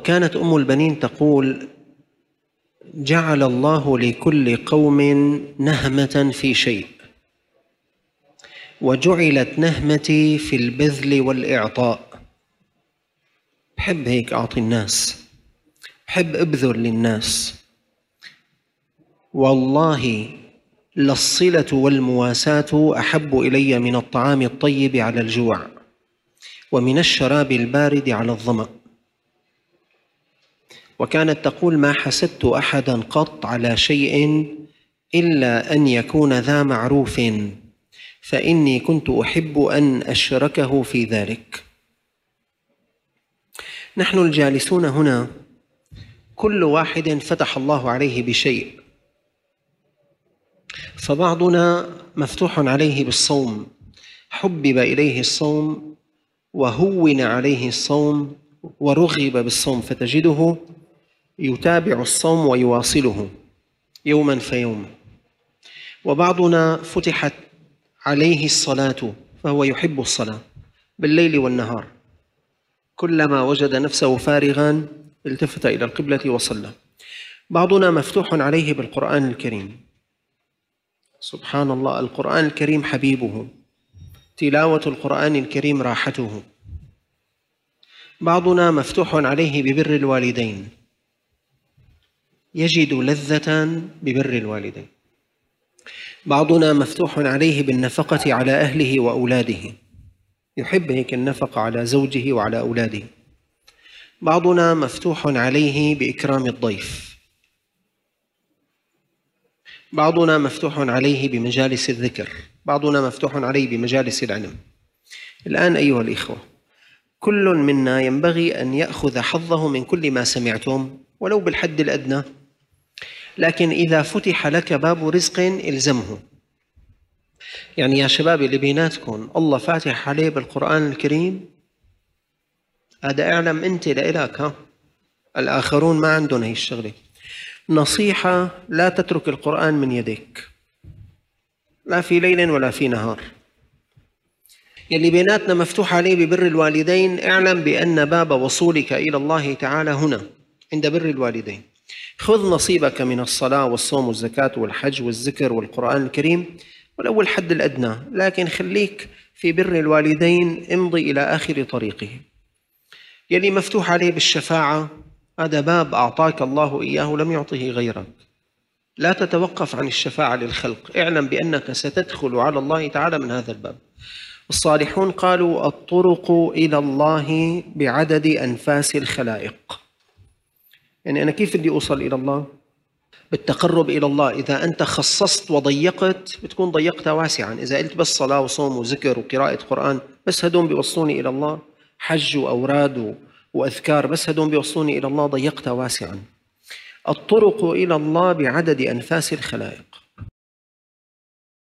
وكانت أم البنين تقول: جعل الله لكل قوم نهمة في شيء، وجعلت نهمتي في البذل والإعطاء. بحب هيك أعطي الناس، بحب أبذل للناس. والله للصلة والمواساة أحب إلي من الطعام الطيب على الجوع، ومن الشراب البارد على الظمأ. وكانت تقول: ما حسدت أحدا قط على شيء إلا أن يكون ذا معروف، فإني كنت أحب أن أشركه في ذلك. نحن الجالسون هنا كل واحد فتح الله عليه بشيء، فبعضنا مفتوح عليه بالصوم، حبب إليه الصوم وهون عليه الصوم ورغب بالصوم، فتجده يتابع الصوم ويواصله يوما فيوم. وبعضنا فتحت عليه الصلاة فهو يحب الصلاة بالليل والنهار، كلما وجد نفسه فارغا التفت إلى القبلة وصلى. بعضنا مفتوح عليه بالقرآن الكريم، سبحان الله، القرآن الكريم حبيبه، تلاوة القرآن الكريم راحته. بعضنا مفتوح عليه ببر الوالدين، يجد لذة ببر الوالدين. بعضنا مفتوح عليه بالنفقة على أهله وأولاده، يحب هيك النفقة على زوجه وعلى أولاده. بعضنا مفتوح عليه بإكرام الضيف. بعضنا مفتوح عليه بمجالس الذكر. بعضنا مفتوح عليه بمجالس العلم. الآن أيها الإخوة، كل منا ينبغي أن يأخذ حظه من كل ما سمعتم ولو بالحد الأدنى، لكن إذا فتح لك باب رزق إلزمه. يعني يا شباب اللي بيناتكم الله فاتح عليه بالقرآن الكريم، هذا اعلم أنت لإلك، الآخرون ما عندهم هي الشغلة. نصيحة: لا تترك القرآن من يديك، لا في ليل ولا في نهار. يلي بيناتنا مفتوح عليه ببر الوالدين، اعلم بأن باب وصولك إلى الله تعالى هنا عند بر الوالدين. خذ نصيبك من الصلاة والصوم والزكاة والحج والذكر والقرآن الكريم ولو الحد الأدنى، لكن خليك في بر الوالدين، امضي إلى آخر طريقه. يلي مفتوح عليه بالشفاعة، هذا باب أعطاك الله إياه لم يعطه غيرك. لا تتوقف عن الشفاعة للخلق، اعلم بأنك ستدخل على الله تعالى من هذا الباب. الصالحون قالوا: الطرق إلى الله بعدد أنفاس الخلائق. يعني أنا كيف بدي أوصل إلى الله؟ بالتقرب إلى الله. إذا أنت خصصت وضيقت بتكون ضيقتها واسعا. إذا قلت بس صلاة وصوم وذكر وقراءة قرآن بس هدول بيوصلوني إلى الله، حج وأوراد وأذكار بس هدول بيوصلوني إلى الله، ضيقتها واسعا. الطرق إلى الله بعدد أنفاس الخلائق.